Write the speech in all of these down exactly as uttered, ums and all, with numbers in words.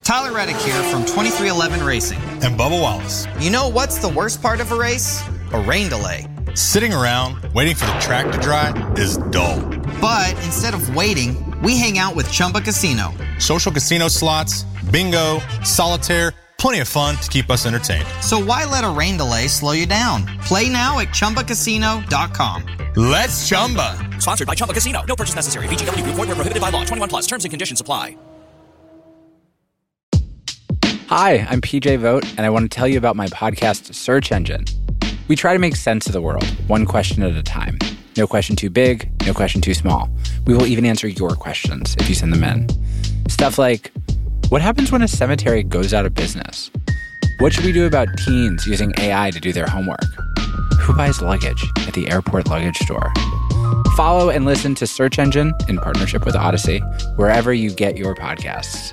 Tyler Reddick here from twenty-three eleven Racing. And Bubba Wallace. You know what's the worst part of a race? A rain delay. Sitting around waiting for the track to dry is dull. But instead of waiting, we hang out with Chumba Casino. Social casino slots, bingo, solitaire, plenty of fun to keep us entertained. So why let a rain delay slow you down? Play now at Chumba Casino dot com. Let's Chumba. Sponsored by Chumba Casino. No purchase necessary. V G W Group. Void where prohibited by law. twenty-one plus. Terms and conditions apply. Hi, I'm P J Vogt, and I want to tell you about my podcast, Search Engine. We try to make sense of the world, one question at a time. No question too big, no question too small. We will even answer your questions if you send them in. Stuff like, what happens when a cemetery goes out of business? What should we do about teens using A I to do their homework? Who buys luggage at the airport luggage store? Follow and listen to Search Engine in partnership with Odyssey, wherever you get your podcasts.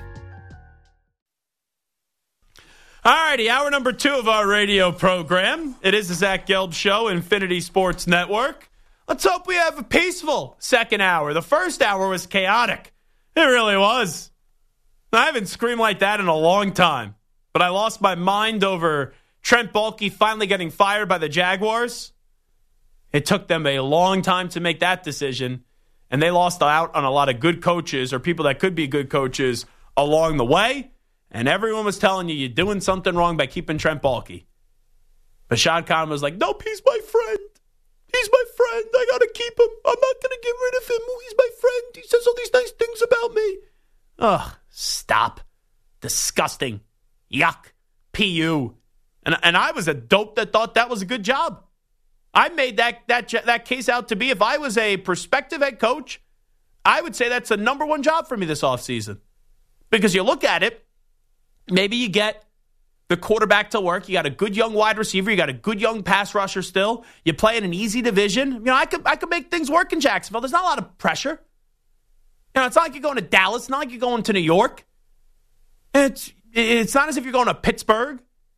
All righty, hour number two of our radio program. It is the Zach Gelb Show, Infinity Sports Network. Let's hope we have a peaceful second hour. The first hour was chaotic. It really was. I haven't screamed like that in a long time. But I lost my mind over Trent Baalke finally getting fired by the Jaguars. It took them a long time to make that decision. And they lost out on a lot of good coaches or people that could be good coaches along the way. And everyone was telling you you're doing something wrong by keeping Trent Baalke. But Shad Khan was like, nope, he's my friend. He's my friend. I got to keep him. I'm not going to get rid of him. He's my friend. He says all these nice things about me. Ugh, stop. Disgusting. Yuck. P U. And, and I was a dope that thought that was a good job. I made that, that, that case out to be, if I was a prospective head coach, I would say that's the number one job for me this offseason. Because you look at it, maybe you get the quarterback to work. You got a good young wide receiver. You got a good young pass rusher still. You play in an easy division. You know, I could I could make things work in Jacksonville. There's not a lot of pressure. You know, it's not like you're going to Dallas. It's not like you're going to New York. It's it's not as if you're going to Pittsburgh.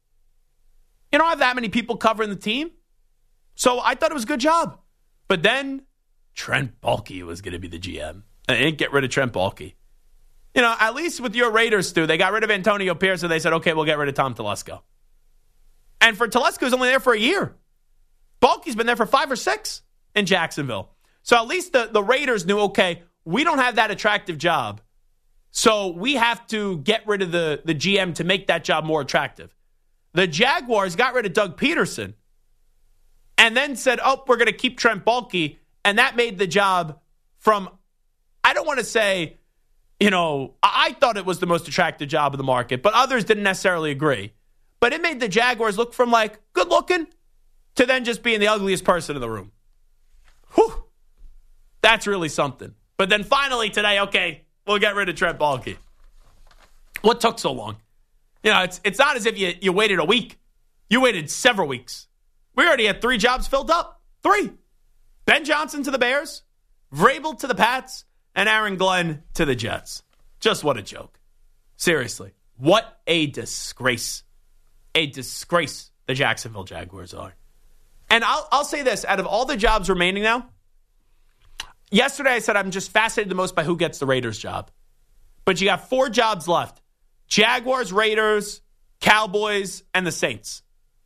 You don't have that many people covering the team. So I thought it was a good job. But then Trent Baalke was going to be the G M. And they didn't get rid of Trent Baalke. You know, at least with your Raiders, Stu, they got rid of Antonio Pierce, and they said, okay, we'll get rid of Tom Telesco. And for Telesco, he's only there for a year. Baalke's been there for five or six in Jacksonville. So at least the, the Raiders knew, okay, we don't have that attractive job. So we have to get rid of the, the G M to make that job more attractive. The Jaguars got rid of Doug Peterson and then said, oh, we're going to keep Trent Baalke. And that made the job from, I don't want to say, you know, I thought it was the most attractive job of the market, but others didn't necessarily agree. But it made the Jaguars look from like good looking to then just being the ugliest person in the room. Whew. That's really something. But then finally today, okay, we'll get rid of Trent Baalke. What took so long? You know, it's it's not as if you, you waited a week. You waited several weeks. We already had three jobs filled up. Three. Ben Johnson to the Bears, Vrabel to the Pats, and Aaron Glenn to the Jets. Just what a joke. Seriously. What a disgrace. A disgrace the Jacksonville Jaguars are. And I'll, I'll say this. Out of all the jobs remaining now, yesterday I said I'm just fascinated the most by who gets the Raiders job. But you got four jobs left. Jaguars, Raiders, Cowboys, and the Saints.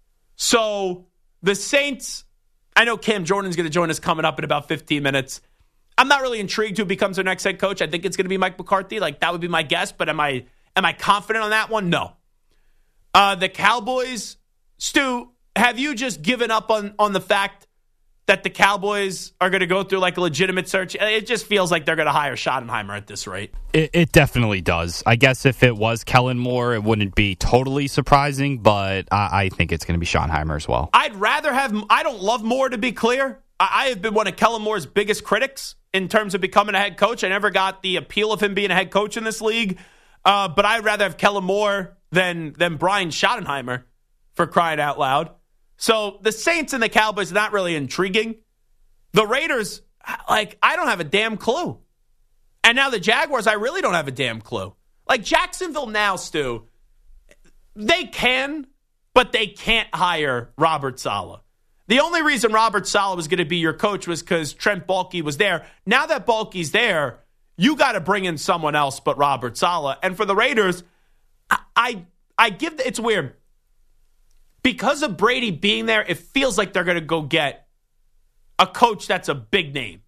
So the Saints, I know Cam Jordan's going to join us coming up in about fifteen minutes. I'm not really intrigued who becomes their next head coach. I think it's going to be Mike McCarthy. Like, that would be my guess. But am I am I confident on that one? No. Uh, the Cowboys, Stu, have you just given up on, on the fact that the Cowboys are going to go through like a legitimate search? It just feels like they're going to hire Schottenheimer at this rate. It, it definitely does. I guess if it was Kellen Moore, it wouldn't be totally surprising, but I, I think it's going to be Schottenheimer as well. I'd rather have, I don't love Moore, to be clear. I, I have been one of Kellen Moore's biggest critics in terms of becoming a head coach. I never got the appeal of him being a head coach in this league. Uh, but I'd rather have Kellen Moore than, than Brian Schottenheimer, for crying out loud. So the Saints and the Cowboys are not really intriguing. The Raiders, like, I don't have a damn clue. And now the Jaguars, I really don't have a damn clue. Like, Jacksonville now, Stu, they can, but they can't hire Robert Saleh. The only reason Robert Saleh was going to be your coach was because Trent Baalke was there. Now that Baalke's there, you got to bring in someone else but Robert Saleh. And for the Raiders, I, I, I give the, it's weird. Because of Brady being there, it feels like they're going to go get a coach that's a big name.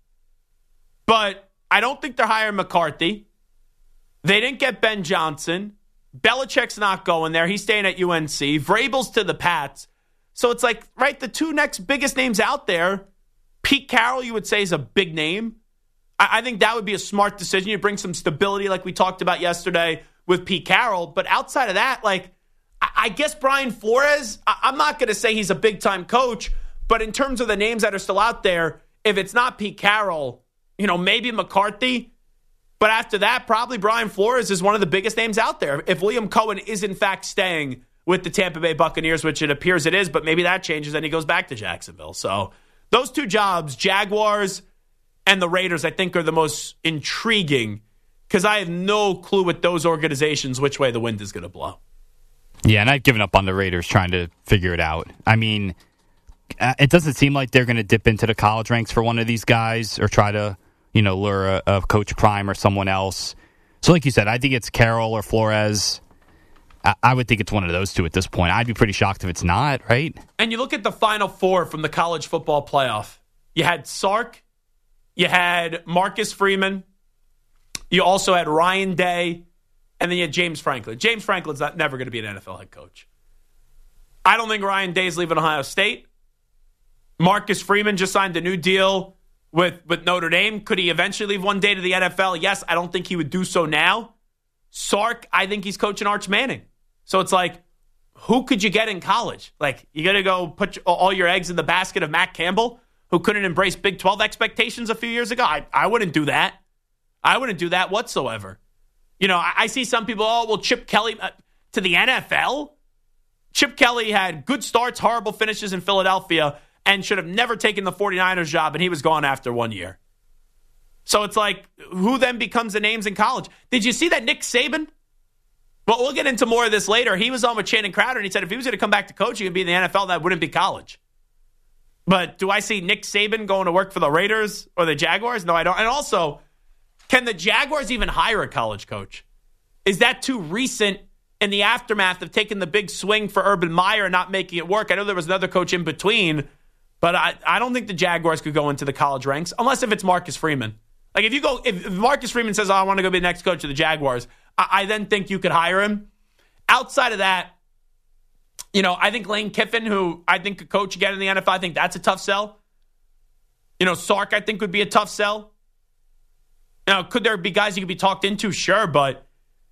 But I don't think they're hiring McCarthy. They didn't get Ben Johnson. Belichick's not going there. He's staying at U N C. Vrabel's to the Pats. So it's like, right, the two next biggest names out there, Pete Carroll, you would say, is a big name. I, I think that would be a smart decision. You bring some stability like we talked about yesterday with Pete Carroll. But outside of that, like, I, I guess Brian Flores, I, I'm not going to say he's a big-time coach, but in terms of the names that are still out there, if it's not Pete Carroll, you know, maybe McCarthy. But after that, probably Brian Flores is one of the biggest names out there. If Liam Cohen is, in fact, staying with the Tampa Bay Buccaneers, which it appears it is, but maybe that changes and he goes back to Jacksonville. So those two jobs, Jaguars and the Raiders, I think are the most intriguing because I have no clue with those organizations which way the wind is going to blow. Yeah, and I've given up on the Raiders trying to figure it out. I mean, it doesn't seem like they're going to dip into the college ranks for one of these guys or try to, you know, lure a, a Coach Prime or someone else. So like you said, I think it's Carroll or Flores. I, I would think it's one of those two at this point. I'd be pretty shocked if it's not, right? And you look at the Final Four from the college football playoff. You had Sark. You had Marcus Freeman. You also had Ryan Day. And then you had James Franklin. James Franklin's not, never going to be an N F L head coach. I don't think Ryan Day's leaving Ohio State. Marcus Freeman just signed a new deal with, with Notre Dame. Could he eventually leave one day to the N F L? Yes, I don't think he would do so now. Sark, I think he's coaching Arch Manning. So it's like, who could you get in college? Like, you got to go put all your eggs in the basket of Matt Campbell, who couldn't embrace Big twelve expectations a few years ago? I, I wouldn't do that. I wouldn't do that whatsoever. You know, I, I see some people, oh, well, Chip Kelly uh, to the N F L? Chip Kelly had good starts, horrible finishes in Philadelphia, and should have never taken the 49ers job, and he was gone after one year. So it's like, who then becomes the names in college? Did you see that Nick Saban? Well, we'll get into more of this later. He was on with Channing Crowder, and he said if he was going to come back to coaching and be in the N F L, that wouldn't be college. But do I see Nick Saban going to work for the Raiders or the Jaguars? No, I don't. And also, can the Jaguars even hire a college coach? Is that too recent in the aftermath of taking the big swing for Urban Meyer and not making it work? I know there was another coach in between, but I, I don't think the Jaguars could go into the college ranks, unless if it's Marcus Freeman. Like, if you go, if Marcus Freeman says, oh, I want to go be the next coach of the Jaguars, I, I then think you could hire him. Outside of that, you know, I think Lane Kiffin, who I think could coach again in the N F L, I think that's a tough sell. You know, Sark, I think, would be a tough sell. Now, could there be guys you could be talked into? Sure, but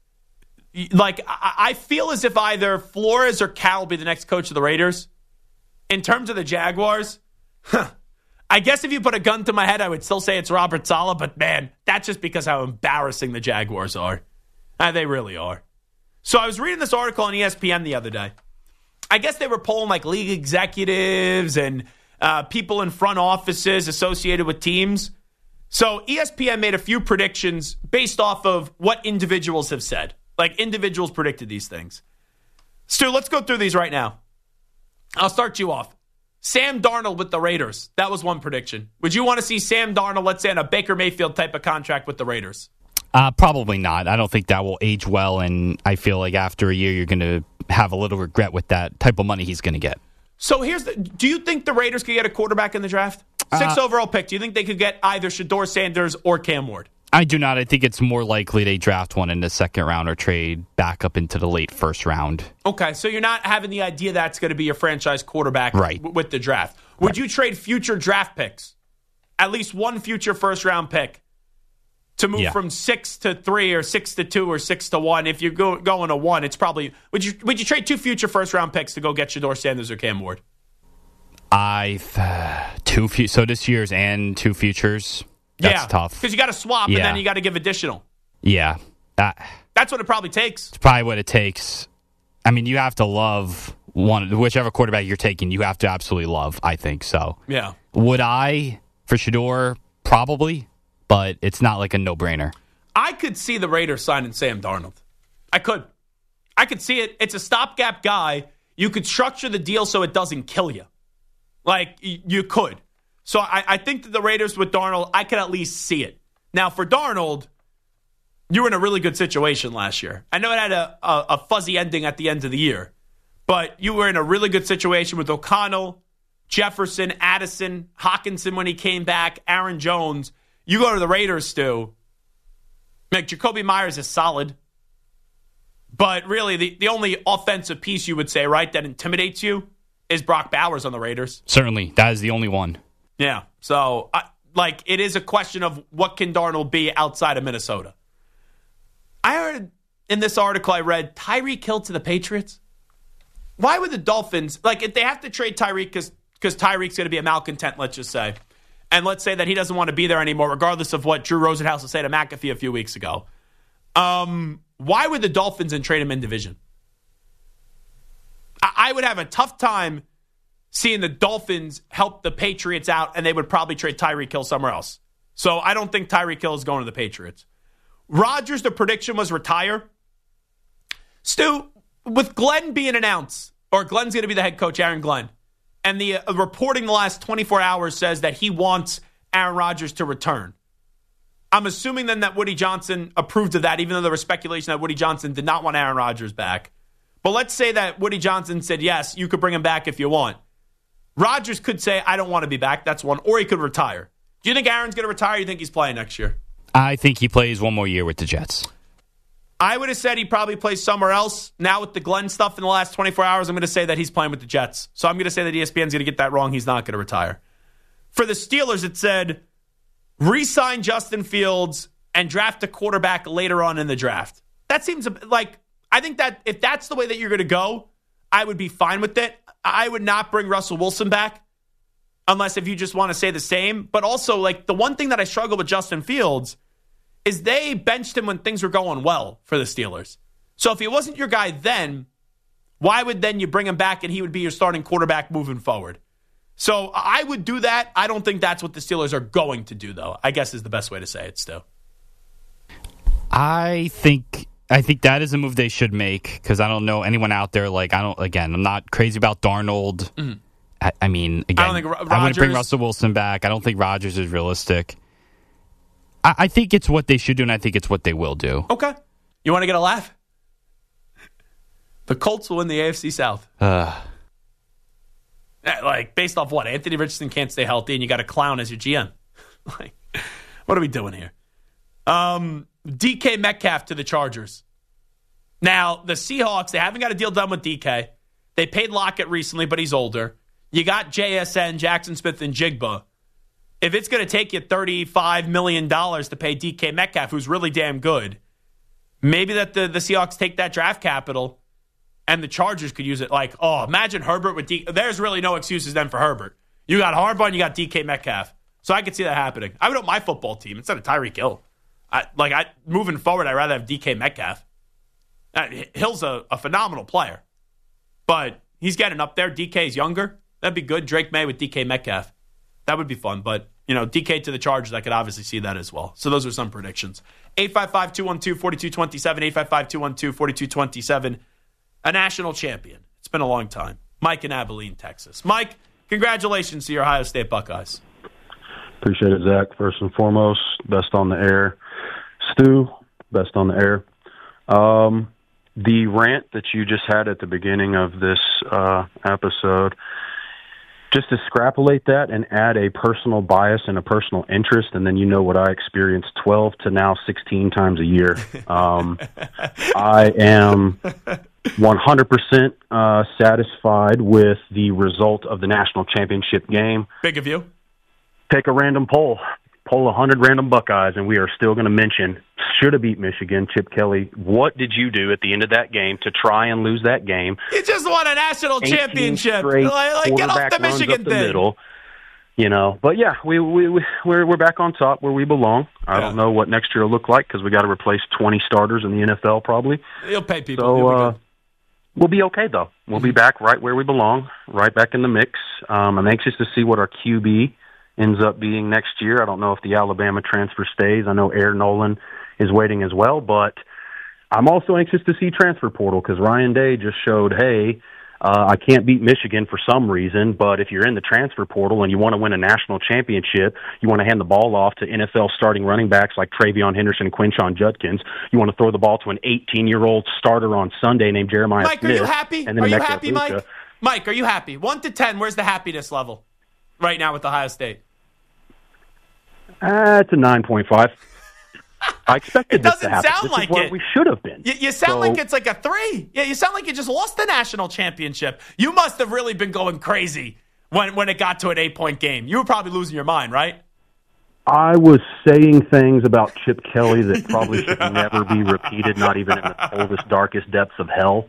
like, I, I feel as if either Flores or Cal will be the next coach of the Raiders. In terms of the Jaguars, huh, I guess if you put a gun to my head, I would still say it's Robert Saleh, but man, that's just because how embarrassing the Jaguars are. Uh, they really are. So I was reading this article on E S P N the other day. I guess they were polling like league executives and uh, people in front offices associated with teams. So E S P N made a few predictions based off of what individuals have said. Like, individuals predicted these things. Stu, let's go through these right now. I'll start you off. Sam Darnold with the Raiders. That was one prediction. Would you want to see Sam Darnold, let's say, in a Baker Mayfield type of contract with the Raiders? Uh, probably not. I don't think that will age well, and I feel like after a year you're going to have a little regret with that type of money he's going to get. So here's the, do you think the Raiders could get a quarterback in the draft? Sixth uh, overall pick. Do you think they could get either Shedeur Sanders or Cam Ward? I do not. I think it's more likely they draft one in the second round or trade back up into the late first round. Okay, so you're not having the idea that's going to be your franchise quarterback right. w- with the draft. Would right. you trade future draft picks, at least one future first round pick, to move yeah. from six to three or six to two or six to one? If you're go, going to one, it's probably would you would you trade two future first round picks to go get Shedeur Sanders or Cam Ward? I uh, two fu- so this year's and two futures. That's yeah, tough because you got to swap yeah. and then you got to give additional. Yeah, that that's what it probably takes. It's probably what it takes. I mean, you have to love one whichever quarterback you're taking. You have to absolutely love. I think so. Yeah. Would I for Shedeur? Probably, but it's not like a no-brainer. I could see the Raiders signing Sam Darnold. I could. I could see it. It's a stopgap guy. You could structure the deal so it doesn't kill you. Like, you could. So I, I think that the Raiders with Darnold, I could at least see it. Now, for Darnold, you were in a really good situation last year. I know it had a, a, a fuzzy ending at the end of the year, but you were in a really good situation with O'Connell, Jefferson, Addison, Hawkinson when he came back, Aaron Jones. You go to the Raiders, Stu. Like, Jacoby Myers is solid. But really, the, the only offensive piece you would say, right, that intimidates you is Brock Bowers on the Raiders. Certainly. That is the only one. Yeah. So, I, like, it is a question of what can Darnold be outside of Minnesota. I heard in this article I read, Tyreek Hill to the Patriots. Why would the Dolphins, like, if they have to trade Tyreek because because Tyreek's going to be a malcontent, let's just say, and let's say that he doesn't want to be there anymore, regardless of what Drew Rosenhaus would say to McAfee a few weeks ago. Um, why would the Dolphins then trade him in division? I, I would have a tough time seeing the Dolphins help the Patriots out, and they would probably trade Tyreek Hill somewhere else. So I don't think Tyreek Hill is going to the Patriots. Rodgers, the prediction was retire. Stu, with Glenn being announced, or Glenn's going to be the head coach, Aaron Glenn, and the uh, reporting the last twenty-four hours says that he wants Aaron Rodgers to return. I'm assuming then that Woody Johnson approved of that, even though there was speculation that Woody Johnson did not want Aaron Rodgers back. But let's say that Woody Johnson said, yes, you could bring him back if you want. Rodgers could say, I don't want to be back. That's one. Or he could retire. Do you think Aaron's going to retire or do you think he's playing next year? I think he plays one more year with the Jets. I would have said he probably plays somewhere else. Now with the Glenn stuff in the last twenty-four hours, I'm going to say that he's playing with the Jets. So I'm going to say that E S P N's going to get that wrong. He's not going to retire. For the Steelers, it said, re-sign Justin Fields and draft a quarterback later on in the draft. That seems like, I think that if that's the way that you're going to go, I would be fine with it. I would not bring Russell Wilson back unless if you just want to say the same. But also, like, the one thing that I struggle with Justin Fields is they benched him when things were going well for the Steelers. So if he wasn't your guy then, why would then you bring him back and he would be your starting quarterback moving forward? So I would do that. I don't think that's what the Steelers are going to do, though, I guess is the best way to say it still. I think I think that is a move they should make because I don't know anyone out there. Like, I don't, again, I'm not crazy about Darnold. Mm-hmm. I, I mean, again, I, don't think Ro- Rodgers, I wouldn't bring Russell Wilson back. I don't think Rodgers is realistic. I, I think it's what they should do, and I think it's what they will do. Okay. You want to get a laugh? The Colts will win the A F C South. Uh, like, based off what? Anthony Richardson can't stay healthy, and you got a clown as your G M. Like, what are we doing here? Um, D K Metcalf to the Chargers. Now, the Seahawks, they haven't got a deal done with D K. They paid Lockett recently, but he's older. You got J S N, Jackson Smith, and Jigba. If it's going to take you thirty-five million dollars to pay D K Metcalf, who's really damn good, maybe that the, the Seahawks take that draft capital and the Chargers could use it. Like, oh, imagine Herbert with D K. There's really no excuses then for Herbert. You got Harbaugh and you got D K Metcalf. So I could see that happening. I would hope my football team instead of Tyreek Hill. I, like, I, moving forward, I'd rather have D K Metcalf. Uh, Hill's a, a phenomenal player, but he's getting up there. D K's younger. That'd be good. Drake May with D K Metcalf. That would be fun. But, you know, D K to the Chargers, I could obviously see that as well. So those are some predictions. eight five five, two one two, four two two seven, eight five five, two one two, four two two seven. A national champion. It's been a long time. Mike in Abilene, Texas. Mike, congratulations to your Ohio State Buckeyes. Appreciate it, Zach. First and foremost, best on the air. Stu, best on the air. Um, the rant that you just had at the beginning of this uh, episode, just extrapolate that and add a personal bias and a personal interest, and then you know what I experienced twelve to now sixteen times a year. Um, I am one hundred percent uh, satisfied with the result of the national championship game. Big of you. Take a random poll. Poll one hundred random Buckeyes, and we are still going to mention, should have beat Michigan, Chip Kelly. What did you do at the end of that game to try and lose that game? You just won a national championship. Like, like, get off the Michigan the thing. Middle, you know, but yeah, we we we we're we're back on top where we belong. I yeah. don't know what next year will look like because we got to replace twenty starters in the N F L probably. You'll pay people. So be uh, we'll be okay though. We'll mm-hmm. be back right where we belong, right back in the mix. Um, I'm anxious to see what our Q B ends up being next year. I don't know if the Alabama transfer stays. I know Air Nolan is waiting as well, but I'm also anxious to see transfer portal because Ryan Day just showed, hey, Uh, I can't beat Michigan for some reason, but if you're in the transfer portal and you want to win a national championship, you want to hand the ball off to N F L starting running backs like Travion Henderson and Quinshon Judkins. You want to throw the ball to an eighteen-year-old starter on Sunday named Jeremiah Mike, Smith. are you happy? And then Are you Emeka happy, Egbuka. Mike? Mike, are you happy? One to ten, where's the happiness level right now with Ohio State? Uh, it's a nine point five. I expected it this doesn't to happen. sound this like is where it. we should have been. You, you sound so, like it's like a three. Yeah, you sound like you just lost the national championship. You must have really been going crazy when, when it got to an eight-point game. You were probably losing your mind, right? I was saying things about Chip Kelly that probably should never be repeated, not even in the coldest, darkest depths of hell.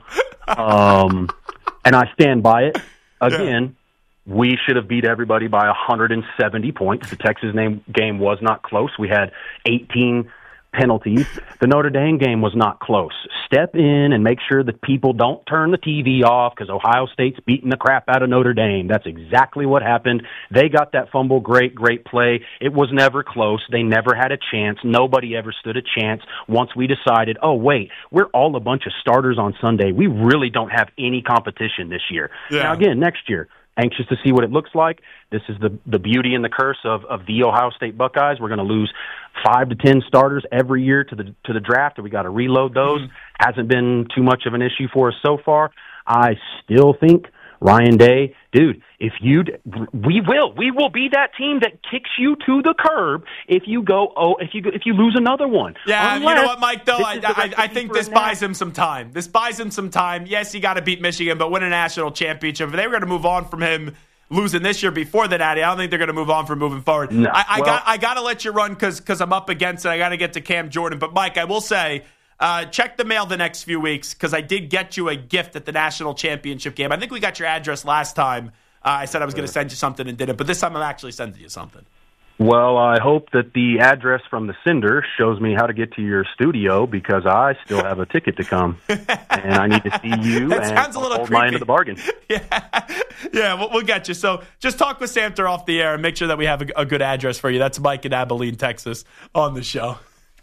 Um, and I stand by it. Again, yeah. we should have beat everybody by one hundred seventy points. The Texas name, game was not close. We had eighteen penalties. The Notre Dame game was not close. Step in and make sure that people don't turn the T V off because Ohio State's beating the crap out of Notre Dame. That's exactly what happened. They got that fumble. Great, great play. It was never close. They never had a chance. Nobody ever stood a chance once we decided, oh, wait, we're all a bunch of starters on Sunday. We really don't have any competition this year. Yeah. Now, again, next year, anxious to see what it looks like. This is the the beauty and the curse of, of the Ohio State Buckeyes. We're going to lose five to ten starters every year to the to the draft, and we got to reload those. Mm-hmm. Hasn't been too much of an issue for us so far. I still think Ryan Day, dude, if you we will we will be that team that kicks you to the curb if you go oh if you if you lose another one. Yeah, Unless, you know what, Mike? Though I I, I think this buys him some time. This buys him some time. Yes, he got to beat Michigan, but win a national championship. If they were going to move on from him losing this year before the Natty, I don't think they're going to move on from moving forward. No. I, I well, got I got to let you run because because I'm up against it. I got to get to Cam Jordan. But Mike, I will say, uh, check the mail the next few weeks because I did get you a gift at the national championship game. I think we got your address last time. Uh, I said I was going to send you something and didn't, but this time I'm actually sending you something. Well, I hope that the address from the sender shows me how to get to your studio because I still have a ticket to come, and I need to see you that and sounds a little hold creepy. my end of the bargain. Yeah, yeah, we'll, we'll get you. So just talk with Samter off the air and make sure that we have a, a good address for you. That's Mike in Abilene, Texas, on the show.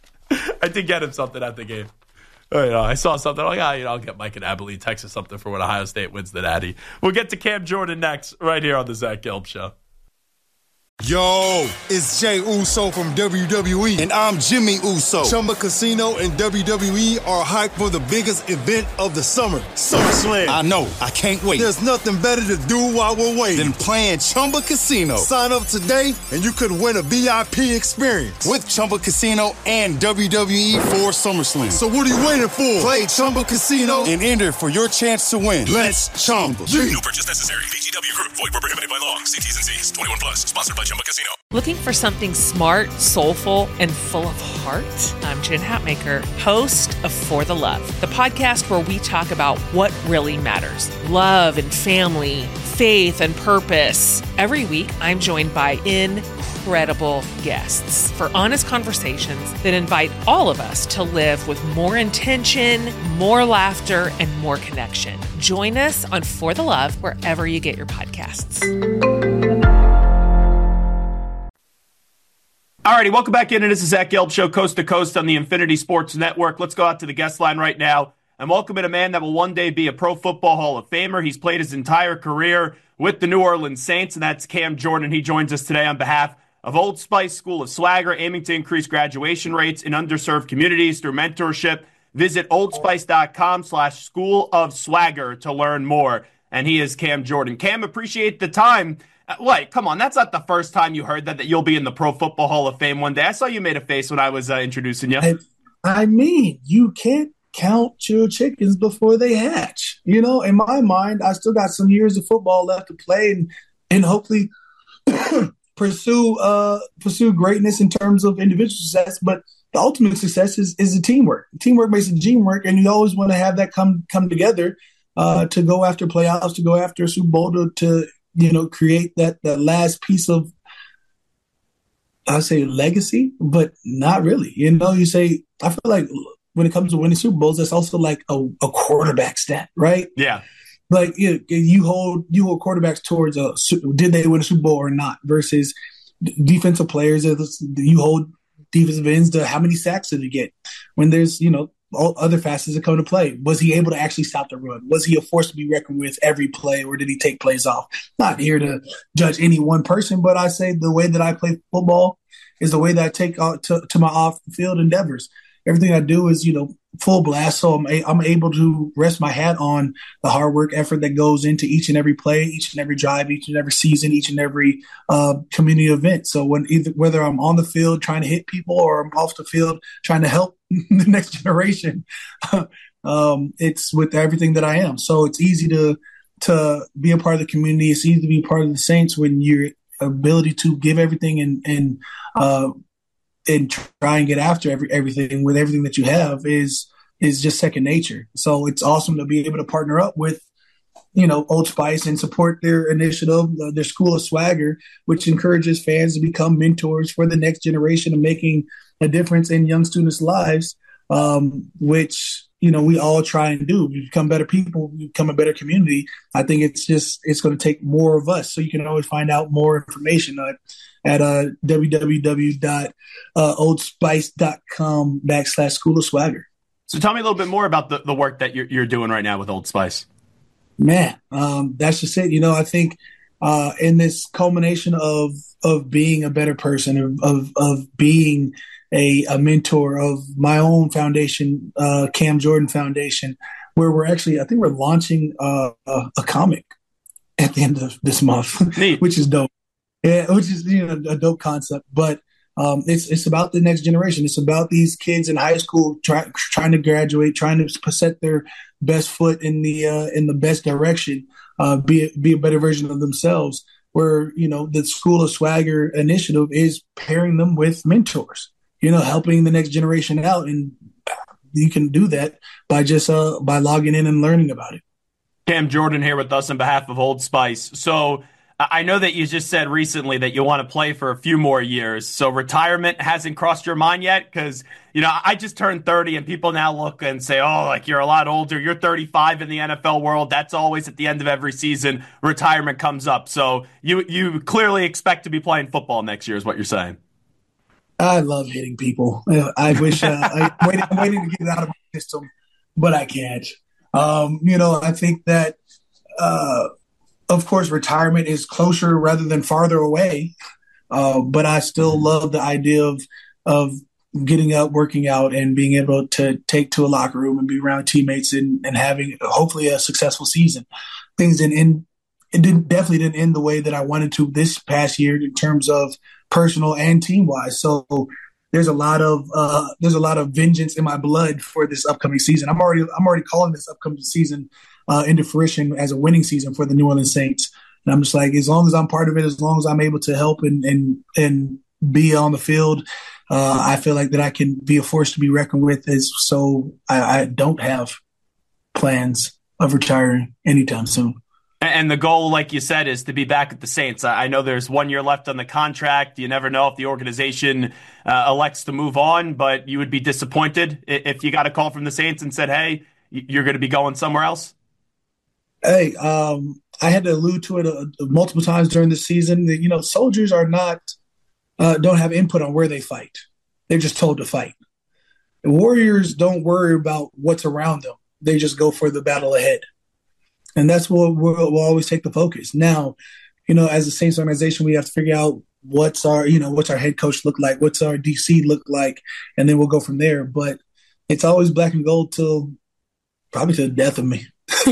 I did get him something at the game. Oh, you know, I saw something like, ah, you know, I'll get Mike in Abilene, Texas, something for when Ohio State wins the Natty. We'll get to Cam Jordan next, right here on the Zach Gelb Show. Yo, it's Jay Uso from W W E, and I'm Jimmy Uso. Chumba Casino and W W E are hyped for the biggest event of the summer, SummerSlam. I know, I can't wait. There's nothing better to do while we're waiting than playing Chumba Casino. Sign up today, and you could win a V I P experience with Chumba Casino and W W E for SummerSlam. So what are you waiting for? Play Chumba Casino and enter for your chance to win. Let's Chumba. No purchase necessary. V G W Group. Void where prohibited by law. See T's and C's. twenty-one plus. Sponsored by Chumba Casino. Looking for something smart, soulful, and full of heart? I'm Jen Hatmaker, host of For the Love, the podcast where we talk about what really matters. Love and family, faith and purpose. Every week, I'm joined by incredible guests for honest conversations that invite all of us to live with more intention, more laughter, and more connection. Join us on For the Love wherever you get your podcasts. Alrighty, welcome back in. And this is Zach Gelb Show, coast to coast on the Infinity Sports Network. Let's go out to the guest line right now and welcome in a man that will one day be a Pro Football Hall of Famer. He's played his entire career with the New Orleans Saints, and that's Cam Jordan. He joins us today on behalf of Old Spice School of Swagger, aiming to increase graduation rates in underserved communities through mentorship. Visit oldspice.com slash school of swagger to learn more. And he is Cam Jordan. Cam, appreciate the time. Uh, wait, come on. That's not the first time you heard that, that you'll be in the Pro Football Hall of Fame one day. I saw you made a face when I was uh, introducing you. I, I mean, you can't count your chickens before they hatch. You know, in my mind, I still got some years of football left to play and, and hopefully pursue uh, pursue greatness in terms of individual success. But the ultimate success is, is the teamwork. Teamwork makes the dream work, and you always want to have that come come together uh, to go after playoffs, to go after a Super Bowl, to, to you know, create that, that last piece of, I say legacy, but not really. You know, you say, I feel like when it comes to winning Super Bowls, that's also like a, a quarterback stat, right? Yeah. Like you, you hold you hold quarterbacks towards a did they win a Super Bowl or not versus defensive players. You hold defensive ends to how many sacks did they get? When there's, you know, all other facets that come to play. Was he able to actually stop the run? Was he a force to be reckoned with every play, or did he take plays off? Not here to judge any one person, but I say the way that I play football is the way that I take uh, to, to my off-field endeavors. Everything I do is, you know, full blast, so I'm, a- I'm able to rest my hat on the hard work effort that goes into each and every play, each and every drive, each and every season, each and every uh, community event. So when either whether I'm on the field trying to hit people or I'm off the field trying to help the next generation, um, it's with everything that I am. So it's easy to to be a part of the community. It's easy to be part of the Saints when your ability to give everything and and uh, and try and get after every, everything with everything that you have is is just second nature. So it's awesome to be able to partner up with, you know, Old Spice and support their initiative, uh, their School of Swagger, which encourages fans to become mentors for the next generation of making a difference in young students' lives, um, which, you know, we all try and do. We become better people, we become a better community. I think it's just, it's going to take more of us. So you can always find out more information at, at uh, www.oldspice.com backslash School of Swagger. So tell me a little bit more about the, the work that you're, you're doing right now with Old Spice. Man, um, that's just it. You know, I think uh, in this culmination of of being a better person, of of, of being a, a mentor of my own foundation, uh, Cam Jordan Foundation, where we're actually, I think we're launching uh, a, a comic at the end of this month, which is dope. Yeah, which is, you know, a dope concept. But um, it's it's about the next generation. It's about these kids in high school try, trying to graduate, trying to set their best foot in the uh, in the best direction, uh, be be a better version of themselves. Where, you know, the School of Swagger initiative is pairing them with mentors, you know, helping the next generation out, and you can do that by just uh, by logging in and learning about it. Cam Jordan here with us on behalf of Old Spice. So I know that you just said recently that you want to play for a few more years. So retirement hasn't crossed your mind yet? Because, you know, I just turned thirty and people now look and say, oh, like, you're a lot older. You're thirty-five in the N F L world. That's always at the end of every season. Retirement comes up. So you you clearly expect to be playing football next year is what you're saying. I love hitting people. I wish uh, I, I'm, waiting, I'm waiting to get it out of my system, but I can't. Um, you know, I think that uh, – of course, retirement is closer rather than farther away, uh, but I still love the idea of of getting up, working out, and being able to take to a locker room and be around teammates and, and having hopefully a successful season. Things didn't end, it didn't definitely didn't end the way that I wanted to this past year in terms of personal and team wise. So there's a lot of uh, there's a lot of vengeance in my blood for this upcoming season. I'm already I'm already calling this upcoming season Uh, into fruition as a winning season for the New Orleans Saints. And I'm just like, as long as I'm part of it, as long as I'm able to help and and, and be on the field, uh, I feel like that I can be a force to be reckoned with. Is so I, I don't have plans of retiring anytime soon. And the goal, like you said, is to be back at the Saints. I know there's one year left on the contract. You never know if the organization uh, elects to move on, but you would be disappointed if you got a call from the Saints and said, hey, you're going to be going somewhere else? Hey, um, I had to allude to it uh, multiple times during the season that, you know, soldiers are not, uh, don't have input on where they fight. They're just told to fight. And warriors don't worry about what's around them. They just go for the battle ahead. And that's what we'll, we'll always take the focus. Now, you know, as a Saints organization, we have to figure out what's our, you know, what's our head coach look like, what's our D C look like, and then we'll go from there. But it's always black and gold till probably to the death of me.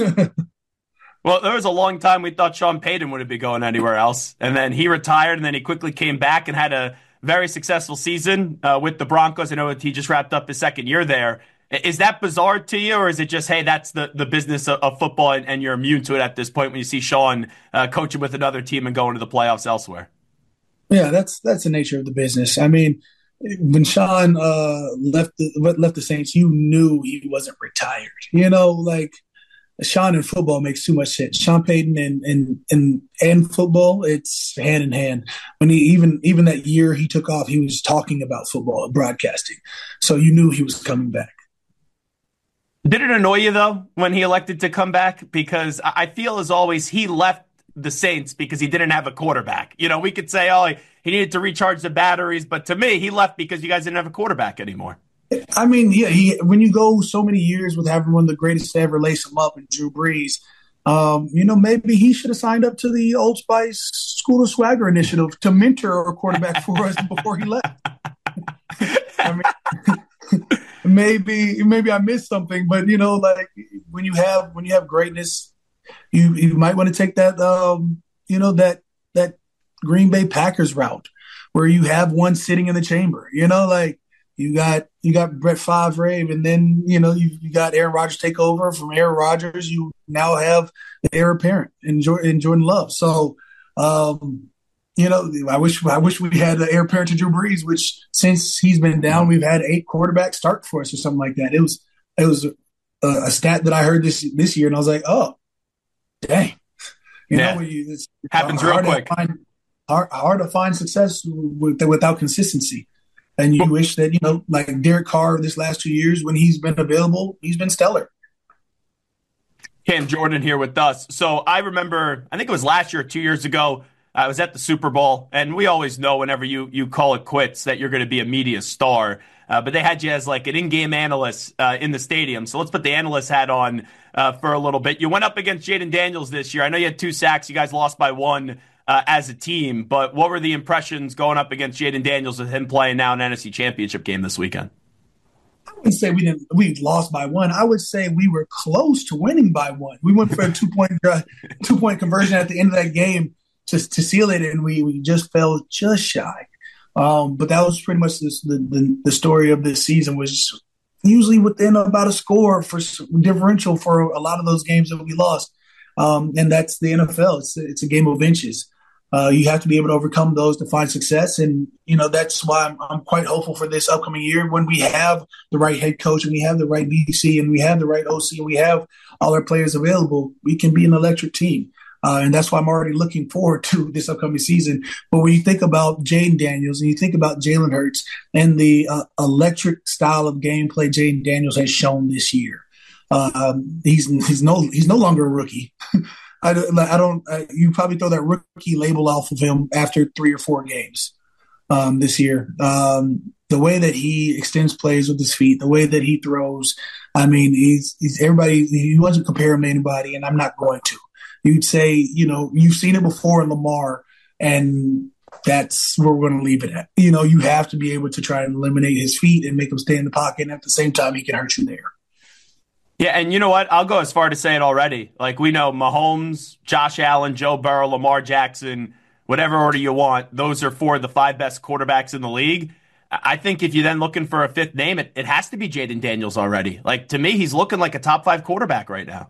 Well, there was a long time we thought Sean Payton wouldn't be going anywhere else. And then he retired, and then he quickly came back and had a very successful season uh, with the Broncos. I know he just wrapped up his second year there. Is that bizarre to you, or is it just, hey, that's the, the business of, of football, and, and you're immune to it at this point when you see Sean uh, coaching with another team and going to the playoffs elsewhere? Yeah, that's that's the nature of the business. I mean, when Sean uh, left the, left the Saints, you knew he wasn't retired. You know, like, Sean and football makes too much sense. Sean Payton and and and, and football, it's hand in hand. When he even even that year he took off, he was talking about football, broadcasting. So you knew he was coming back. Did it annoy you, though, when he elected to come back? Because I feel, as always, he left the Saints because he didn't have a quarterback. You know, we could say, oh, he needed to recharge the batteries. But to me, he left because you guys didn't have a quarterback anymore. I mean, yeah, he when you go so many years with having one of the greatest to ever lace him up and Drew Brees, um, you know, maybe he should have signed up to the Old Spice School of Swagger initiative to mentor a quarterback for us before he left. I mean, maybe maybe I missed something, but you know, like when you have when you have greatness, you you might want to take that um, you know that that Green Bay Packers route where you have one sitting in the chamber. You know, like you got you got Brett Favre, and then you know you, you got Aaron Rodgers take over from Aaron Rodgers. You now have the heir apparent in Jordan, in Jordan Love. So. Um, You know, I wish I wish we had the heir apparent to Drew Brees, which since he's been down, we've had eight quarterbacks start for us or something like that. It was it was a, a stat that I heard this this year, and I was like, oh, dang! You yeah. know, you, it's happens hard real quick. To find, hard, hard to find success with, without consistency, and you wish that you know, like Derek Carr, this last two years when he's been available, he's been stellar. Cam Jordan here with us. So I remember, I think it was last year, or two years ago. I was at the Super Bowl, and we always know whenever you, you call it quits that you're going to be a media star. Uh, but they had you as like an in-game analyst uh, in the stadium. So let's put the analyst hat on uh, for a little bit. You went up against Jayden Daniels this year. I know you had two sacks. You guys lost by one uh, as a team. But what were the impressions going up against Jayden Daniels with him playing now an N F C Championship game this weekend? I wouldn't say we didn't. We lost by one. I would say we were close to winning by one. We went for a two-point uh, two-point conversion at the end of that game. To, to seal it, and we, we just fell just shy. Um, but that was pretty much this, the, the the story of this season was usually within about a score for differential for a lot of those games that we lost. Um, and that's the N F L. It's, it's a game of inches. Uh, you have to be able to overcome those to find success. And, you know, that's why I'm, I'm quite hopeful for this upcoming year when we have the right head coach and we have the right D C and we have the right O C and we have all our players available, we can be an electric team. Uh, and that's why I'm already looking forward to this upcoming season. But when you think about Jayden Daniels and you think about Jalen Hurts and the uh, electric style of gameplay Jayden Daniels has shown this year, uh, he's he's no he's no longer a rookie. I don't. I don't uh, you probably throw that rookie label off of him after three or four games um, this year. Um, the way that he extends plays with his feet, the way that he throws. I mean, he's he's everybody. He wasn't comparing to anybody, and I'm not going to. You'd say, you know, you've seen it before in Lamar, and that's where we're going to leave it at. You know, you have to be able to try and eliminate his feet and make him stay in the pocket, and at the same time, he can hurt you there. Yeah, and you know what? I'll go as far to say it already. Like, we know Mahomes, Josh Allen, Joe Burrow, Lamar Jackson, whatever order you want, those are four of the five best quarterbacks in the league. I think if you're then looking for a fifth name, it, it has to be Jayden Daniels already. Like, to me, he's looking like a top five quarterback right now.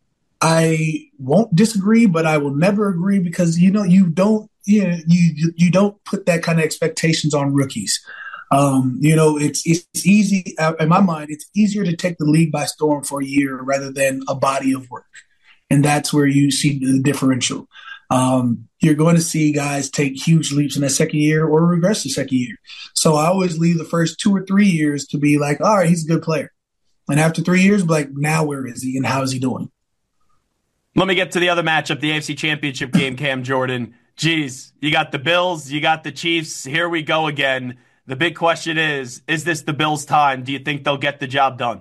I won't disagree, but I will never agree because, you know, you don't you know, you you don't put that kind of expectations on rookies. Um, you know, it's it's easy in my mind. It's easier to take the league by storm for a year rather than a body of work, and that's where you see the differential. Um, you're going to see guys take huge leaps in that second year or regress the second year. So I always leave the first two or three years to be like, all right, he's a good player, and after three years, be like, now where is he and how is he doing? Let me get to the other matchup, the A F C Championship game, Cam Jordan. Jeez, you got the Bills, you got the Chiefs. Here we go again. The big question is, is this the Bills' time? Do you think they'll get the job done?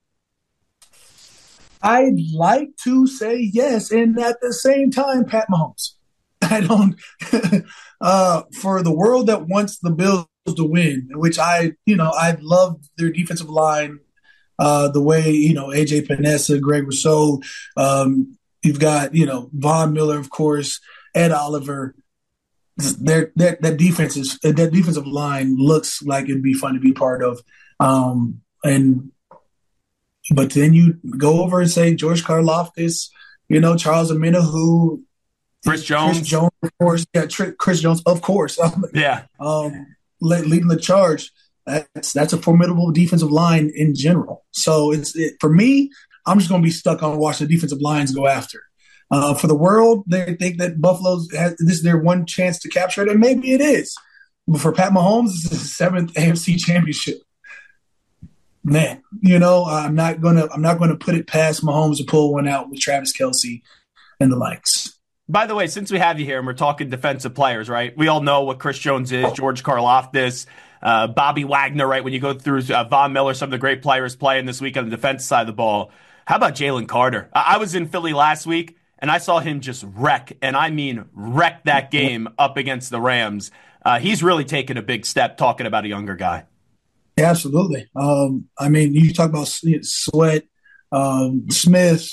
I'd like to say yes, and at the same time, Pat Mahomes. I don't uh, – for the world that wants the Bills to win, which I, you know, I love their defensive line, uh, the way, you know, A J Panessa, Greg Rousseau, um, you've got, you know, Von Miller, of course, Ed Oliver. Their, their, that defense is that defensive line looks like it'd be fun to be part of. Um, and but then you go over and say George Karlaftis, you know, Charles Omenihu, Chris Jones, Chris Jones, of course, yeah, Chris Jones, of course, yeah, um, leading the charge. That's that's a formidable defensive line in general. So it's it, for me. I'm just going to be stuck on watching the defensive lines go after. Uh, for the world, they think that Buffalo's has, this is their one chance to capture it, and maybe it is. But for Pat Mahomes, this is his seventh A F C Championship. Man, you know, I'm not gonna I'm not gonna put it past Mahomes to pull one out with Travis Kelce and the likes. By the way, since we have you here and we're talking defensive players, right? We all know what Chris Jones is, George Karlaftis. uh, Bobby Wagner, right? When you go through uh, Von Miller, some of the great players playing this week on the defensive side of the ball. How about Jalen Carter? I-, I was in Philly last week, and I saw him just wreck, and I mean wreck that game up against the Rams. Uh, he's really taken a big step talking about a younger guy. Yeah, absolutely. Um, I mean, you talk about Sweat, um, Smith,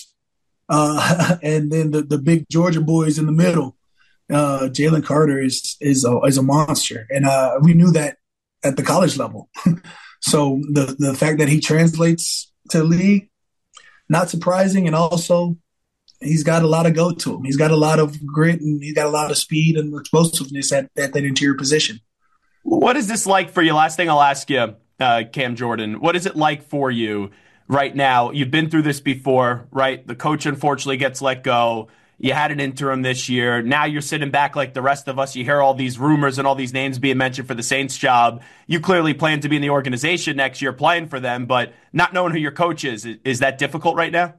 uh, and then the, the big Georgia boys in the middle. Uh, Jalen Carter is is a, is a monster, and uh, we knew that at the college level. So the the fact that he translates to the league, not surprising, and also he's got a lot of go to him. He's got a lot of grit, and he's got a lot of speed and explosiveness at, at that interior position. What is this like for you? Last thing I'll ask you, uh, Cam Jordan, what is it like for you right now? You've been through this before, right? The coach unfortunately gets let go. You had an interim this year. Now you're sitting back like the rest of us. You hear all these rumors and all these names being mentioned for the Saints job. You clearly plan to be in the organization next year playing for them, but not knowing who your coach is, is that difficult right now?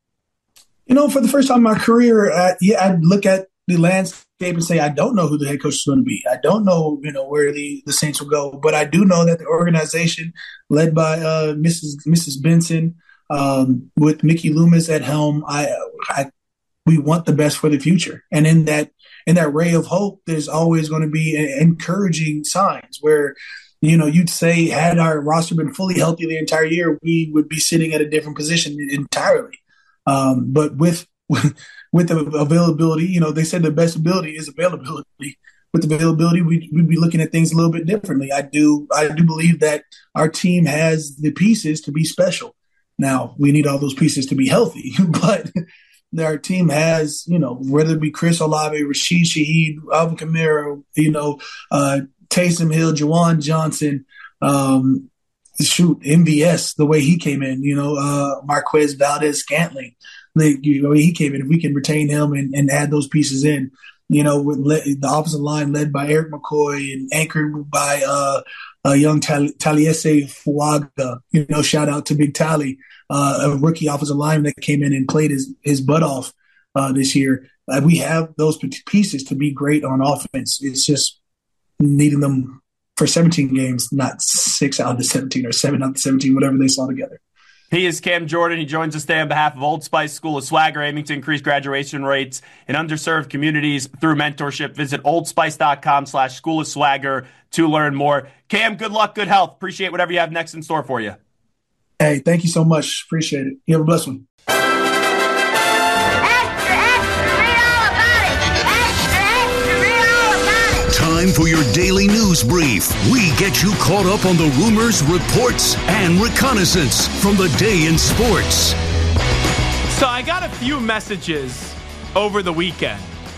You know, for the first time in my career, uh, yeah, I'd look at the landscape and say, I don't know who the head coach is going to be. I don't know, you know, where the, the Saints will go, but I do know that the organization led by uh, Missus Missus Benson, um, with Mickey Loomis at helm, I, I, we want the best for the future. And in that, in that ray of hope, there's always going to be encouraging signs where, you know, you'd say had our roster been fully healthy the entire year, we would be sitting at a different position entirely. Um, but with, with the availability, you know, they said the best ability is availability. With availability, we, we'd be looking at things a little bit differently. I do, I do believe that our team has the pieces to be special. Now, we need all those pieces to be healthy, but our team has, you know, whether it be Chris Olave, Rashid Shaheed, Alvin Kamara, you know, uh, Taysom Hill, Juwan Johnson, um, shoot, M V S, the way he came in, you know, uh, Marquez Valdez-Scantling, the, you know, he came in. If we can retain him and, and add those pieces in, you know, with le- the offensive line led by Eric McCoy and anchored by uh, uh, young Tal- Taliese Fuaga, you know, shout out to Big Tally, uh, a rookie offensive lineman that came in and played his, his butt off uh, this year. Uh, we have those pieces to be great on offense. It's just needing them for seventeen games, not six out of the seventeen or seven out of the seventeen, whatever they saw together. He is Cam Jordan. He joins us today on behalf of Old Spice School of Swagger, aiming to increase graduation rates in underserved communities through mentorship. Visit oldspice.com slash school of swagger to learn more. Cam, good luck, good health. Appreciate whatever you have next in store for you. Hey, thank you so much. Appreciate it. You have a blessed one. Time for your daily news brief. We get you caught up on the rumors, reports, and reconnaissance from the day in sports. So I got a few messages over the weekend,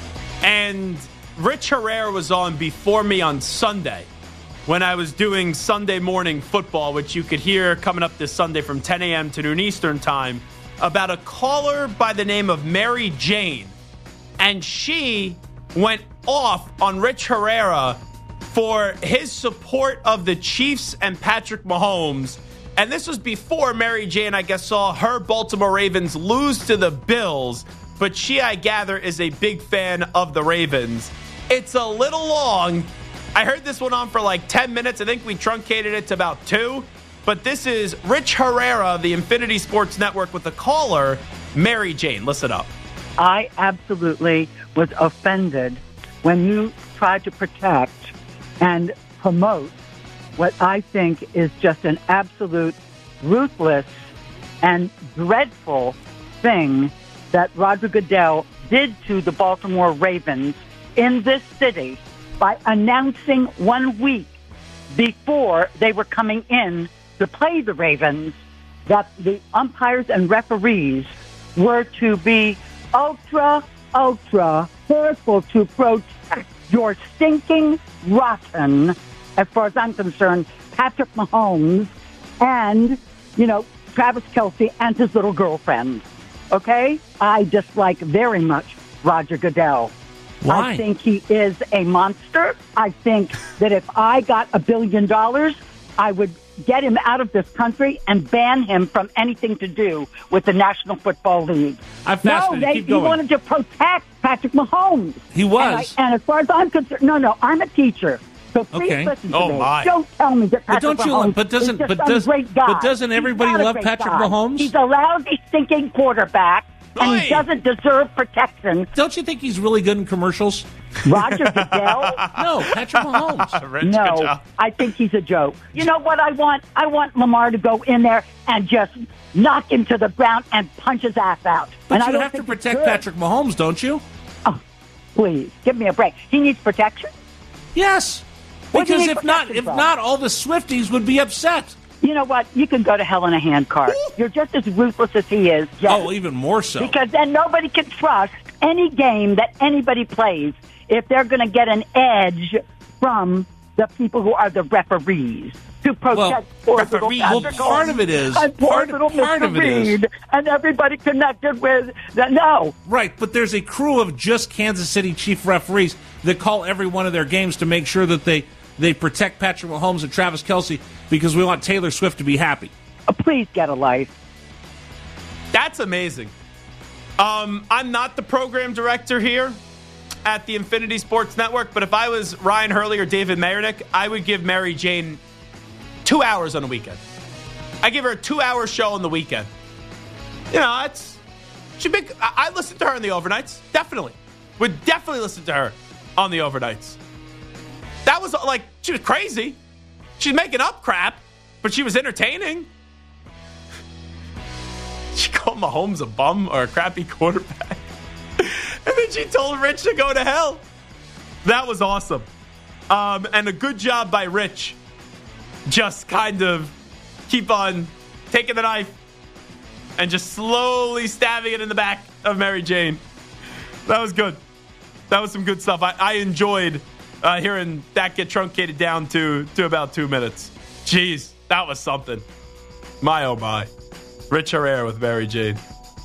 and Rich Herrera was on before me on Sunday when I was doing Sunday morning football, which you could hear coming up this Sunday from ten a.m. to noon Eastern time, about a caller by the name of Mary Jane. And she went off on Rich Herrera for his support of the Chiefs and Patrick Mahomes. And this was before Mary Jane, I guess, saw her Baltimore Ravens lose to the Bills. But she, I gather, is a big fan of the Ravens. It's a little long. I heard this one on for like ten minutes. I think we truncated it to about two. But this is Rich Herrera, the Infinity Sports Network, with the caller, Mary Jane. Listen up. I absolutely was offended when you try to protect and promote what I think is just an absolute ruthless and dreadful thing that Roger Goodell did to the Baltimore Ravens in this city by announcing one week before they were coming in to play the Ravens that the umpires and referees were to be ultra, ultra careful to protect your stinking, rotten, as far as I'm concerned, Patrick Mahomes and, you know, Travis Kelce and his little girlfriend. Okay? I dislike very much Roger Goodell. Why? I think he is a monster. I think that if I got a billion dollars, I would get him out of this country and ban him from anything to do with the National Football League. I'm no, fascinated. they, Keep he going. wanted to protect Patrick Mahomes. He was. And, I, and as far as I'm concerned, no, no, I'm a teacher. So please Okay. listen to Oh, me. my. Don't tell me that But Patrick don't you? Mahomes But doesn't? is just But some does? great guy. But doesn't He's everybody not a love great Patrick guy. Mahomes? He's a lousy, stinking quarterback, and Oi. he doesn't deserve protection. Don't you think he's really good in commercials? Roger Goodell? No, Patrick Mahomes. Rich, good No, job. I think he's a joke. You know what I want? I want Lamar to go in there and just knock him to the ground and punch his ass out. But and I you don't have to think he protect could. Patrick Mahomes, don't you? Oh, please, give me a break. He needs protection? Yes. What do you Because need if not, protection if from? not, all the Swifties would be upset. You know what? You can go to hell in a handcart. You're just as ruthless as he is. Jeff. Oh, even more so. Because then nobody can trust any game that anybody plays if they're going to get an edge from the people who are the referees to protect Well, poor referee- little well, Patrick part Mahomes of it is- and poor part- little part Mister of it is- Reed and everybody connected with the, no. Right, but there's a crew of just Kansas City chief referees that call every one of their games to make sure that they, they protect Patrick Mahomes and Travis Kelce because we want Taylor Swift to be happy. Oh, please get a life. That's amazing. Um, I'm not the program director here at the Infinity Sports Network, but if I was Ryan Hurley or David Mayernick, I would give Mary Jane two hours on the weekend. I give her a two-hour show on the weekend. You know, it's she big. I, I listen to her on the overnights. Definitely, would definitely listen to her on the overnights. That was like she was crazy. She's making up crap, but she was entertaining. She called Mahomes a bum or a crappy quarterback. And then she told Rich to go to hell. That was awesome. Um, and a good job by Rich. Just kind of keep on taking the knife and just slowly stabbing it in the back of Mary Jane. That was good. That was some good stuff. I, I enjoyed uh, hearing that get truncated down to, to about two minutes. Jeez, that was something. My oh my. Rich Herrera with Mary Jane.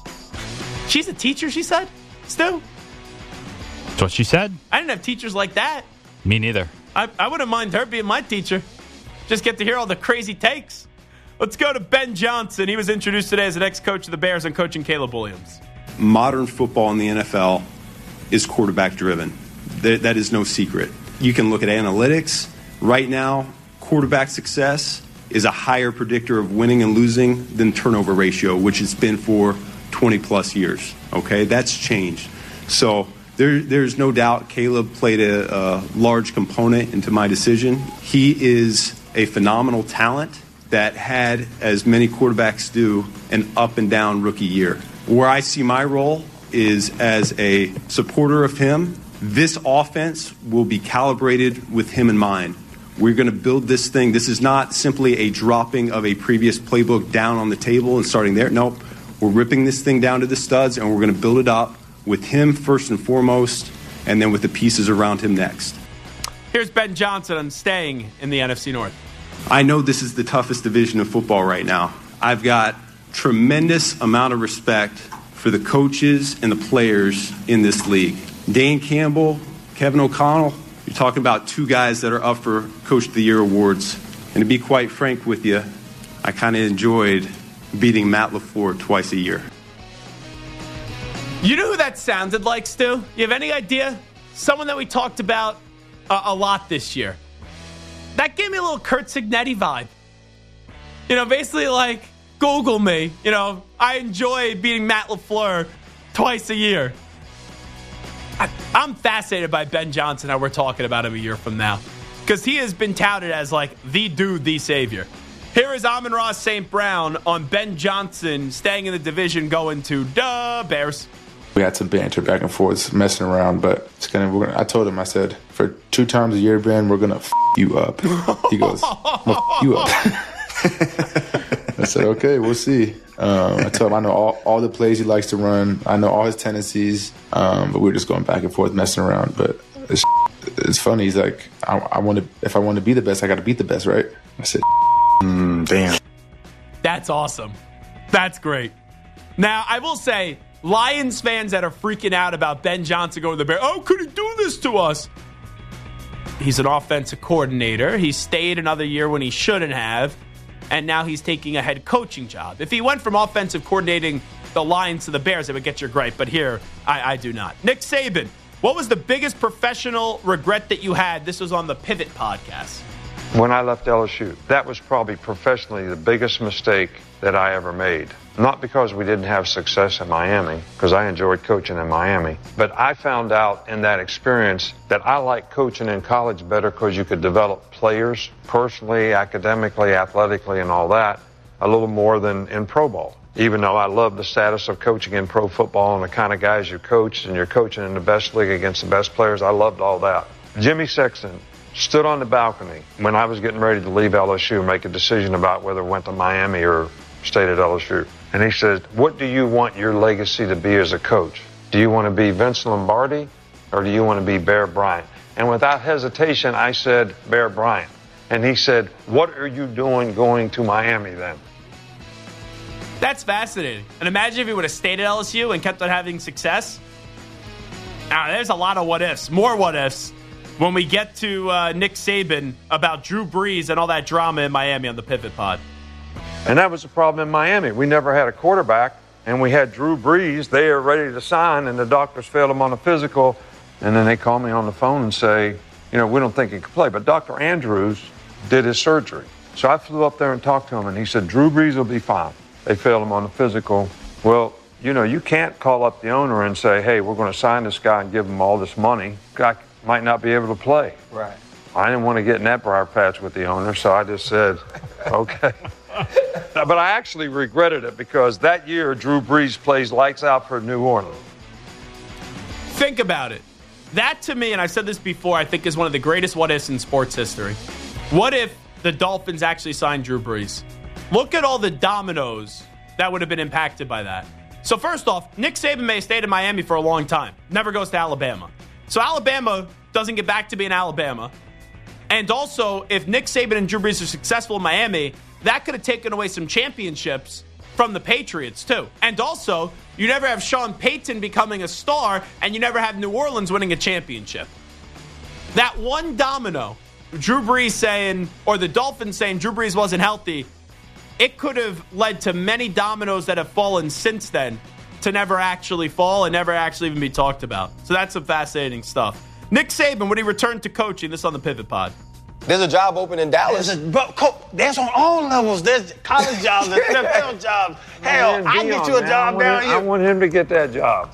She's a teacher, she said? Stu? That's what she said. I didn't have teachers like that. Me neither. I, I wouldn't mind her being my teacher. Just get to hear all the crazy takes. Let's go to Ben Johnson. He was introduced today as an ex-coach of the Bears and coaching Caleb Williams. Modern football in the N F L is quarterback driven. That, that is no secret. You can look at analytics. Right now, quarterback success is a higher predictor of winning and losing than turnover ratio, which it's been for twenty plus years. Okay, that's changed. So there, there's no doubt Caleb played a, a large component into my decision. He is a phenomenal talent that had, as many quarterbacks do, an up and down rookie year. Where I see my role is as a supporter of him. This offense will be calibrated with him in mind. We're going to build this thing. This is not simply a dropping of a previous playbook down on the table and starting there. Nope. We're ripping this thing down to the studs, and we're going to build it up with him first and foremost, and then with the pieces around him next. Here's Ben Johnson on staying in the N F C North. I know this is the toughest division of football right now. I've got tremendous amount of respect for the coaches and the players in this league. Dan Campbell, Kevin O'Connell, you're talking about two guys that are up for Coach of the Year awards. And to be quite frank with you, I kind of enjoyed beating Matt LaFleur twice a year. You know who that sounded like, Stu? You have any idea? Someone that we talked about a, a lot this year. That gave me a little Kurt Signetti vibe. You know, basically like, Google me. You know, I enjoy beating Matt LaFleur twice a year. I, I'm fascinated by Ben Johnson, how we're talking about him a year from now. Because he has been touted as like the dude, the savior. Here is Amon-Ra Saint Brown on Ben Johnson staying in the division going to the Bears. We had some banter back and forth, messing around, but it's gonna, we're gonna. I told him, I said, for two times a year, Ben, we're gonna f you up. He goes, I'm gonna f you up. I said, okay, we'll see. Um, I told him I know all, all the plays he likes to run. I know all his tendencies, um, but we were just going back and forth, messing around. But it's, it's funny. He's like, I, I want to. If I want to be the best, I got to beat the best, right? I said, mm, damn. That's awesome. That's great. Now, I will say, Lions fans that are freaking out about Ben Johnson going to the Bears, oh, could he do this to us? He's an offensive coordinator. He stayed another year when he shouldn't have, and now he's taking a head coaching job. If he went from offensive coordinating the Lions to the Bears, it would get your gripe, but here, I, I do not. Nick Saban What was the biggest professional regret that you had? This was on the Pivot podcast. When I left L S U, that was probably professionally the biggest mistake that I ever made. Not because we didn't have success in Miami, because I enjoyed coaching in Miami, but I found out in that experience that I like coaching in college better because you could develop players personally, academically, athletically, and all that a little more than in pro ball. Even though I love the status of coaching in pro football and the kind of guys you coach, and you're coaching in the best league against the best players, I loved all that. Jimmy Sexton stood on the balcony when I was getting ready to leave L S U and make a decision about whether I went to Miami or stayed at L S U. And he said, what do you want your legacy to be as a coach? Do you want to be Vince Lombardi or do you want to be Bear Bryant? And without hesitation, I said Bear Bryant. And he said, what are you doing going to Miami then? That's fascinating. And imagine if he would have stayed at L S U and kept on having success. Now, there's a lot of what ifs, more what ifs, when we get to uh, Nick Saban about Drew Brees and all that drama in Miami on the Pivot Pod. And that was the problem in Miami. We never had a quarterback, and we had Drew Brees. They are ready to sign, and the doctors failed him on the physical. And then they call me on the phone and say, you know, we don't think he can play. But Doctor Andrews did his surgery. So I flew up there and talked to him, and he said, Drew Brees will be fine. They failed him on the physical. Well, you know, you can't call up the owner and say, hey, we're going to sign this guy and give him all this money. Guy might not be able to play. Right. I didn't want to get in that briar patch with the owner, so I just said, okay. But I actually regretted it because that year Drew Brees plays lights out for New Orleans. Think about it. That to me, and I've said this before, I think is one of the greatest what-ifs in sports history. What if the Dolphins actually signed Drew Brees? Look at all the dominoes that would have been impacted by that. So first off, Nick Saban may have stayed in Miami for a long time. Never goes to Alabama. So Alabama doesn't get back to being Alabama. And also, if Nick Saban and Drew Brees are successful in Miami, that could have taken away some championships from the Patriots, too. And also, you never have Sean Payton becoming a star, and you never have New Orleans winning a championship. That one domino, Drew Brees saying, or the Dolphins saying Drew Brees wasn't healthy, it could have led to many dominoes that have fallen since then to never actually fall and never actually even be talked about. So that's some fascinating stuff. Nick Saban, when he returned to coaching, this on the Pivot Pod. There's a job open in Dallas. There's, a, bro, co- there's on all levels. There's college jobs, there's N F L jobs. Hell, Man, I'll get you a man. job I down him, here. I want him to get that job.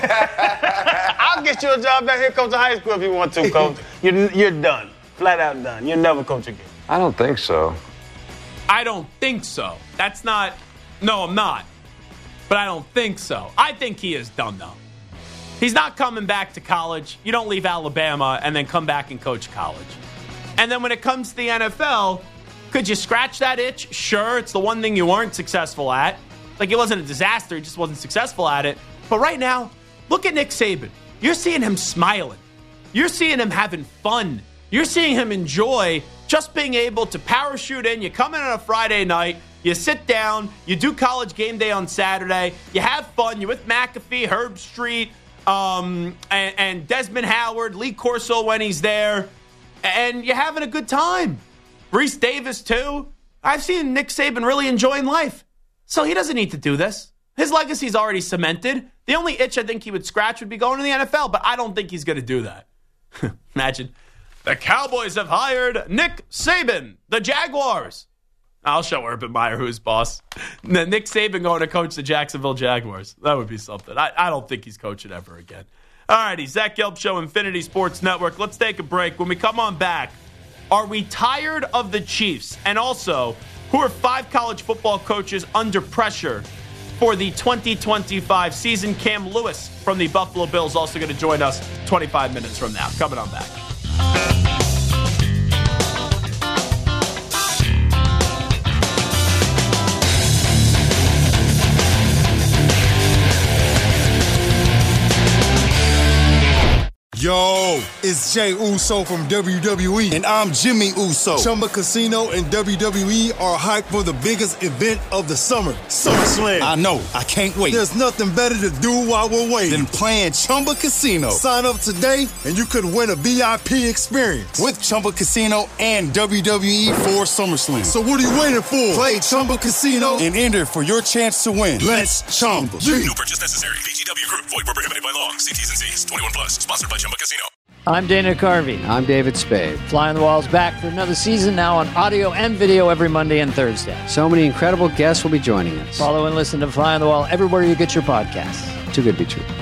I'll get you a job down here, coach of high school if you want to, coach. You're, you're done. Flat out done. You'll never coach again. I don't think so. I don't think so. That's not... No, I'm not. But I don't think so. I think he is done, though. He's not coming back to college. You don't leave Alabama and then come back and coach college. And then when it comes to the N F L, could you scratch that itch? Sure, it's the one thing you weren't successful at. Like, it wasn't a disaster, he just wasn't successful at it. But right now, look at Nick Saban. You're seeing him smiling. You're seeing him having fun. You're seeing him enjoy just being able to parachute in. You come in on a Friday night, you sit down, you do college game day on Saturday, you have fun, you're with McAfee, Herb Street, um, and, and Desmond Howard, Lee Corso when he's there, and you're having a good time. Reese Davis, too. I've seen Nick Saban really enjoying life. So he doesn't need to do this. His legacy's already cemented. The only itch I think he would scratch would be going to the N F L, but I don't think he's going to do that. Imagine. The Cowboys have hired Nick Saban, the Jaguars. I'll show Urban Meyer who's boss. Nick Saban going to coach the Jacksonville Jaguars. That would be something. I, I don't think he's coaching ever again. All righty, Zach Gelb Show, Infinity Sports Network. Let's take a break. When we come on back, are we tired of the Chiefs? And also, who are five college football coaches under pressure for the twenty twenty-five season? Cam Lewis from the Buffalo Bills also going to join us twenty-five minutes from now. Coming on back. Yo, it's Jay Uso from W W E, and I'm Jimmy Uso. Chumba Casino and W W E are hyped for the biggest event of the summer, SummerSlam. I know, I can't wait. There's nothing better to do while we're waiting than playing Chumba Casino. Sign up today, and you could win a V I P experience with Chumba Casino and W W E for SummerSlam. So what are you waiting for? Play Chumba Casino and enter for your chance to win. Let's Chumba. No purchase necessary. V G W Group. Void where prohibited by law. See T's and C's. twenty-one plus. Sponsored by Chumba Casino. I'm Dana Carvey. I'm David Spade. Fly on the Wall's back for another season, now on audio and video every Monday and Thursday. So many incredible guests will be joining us. Follow and listen to Fly on the Wall everywhere you get your podcasts. Too good to be true.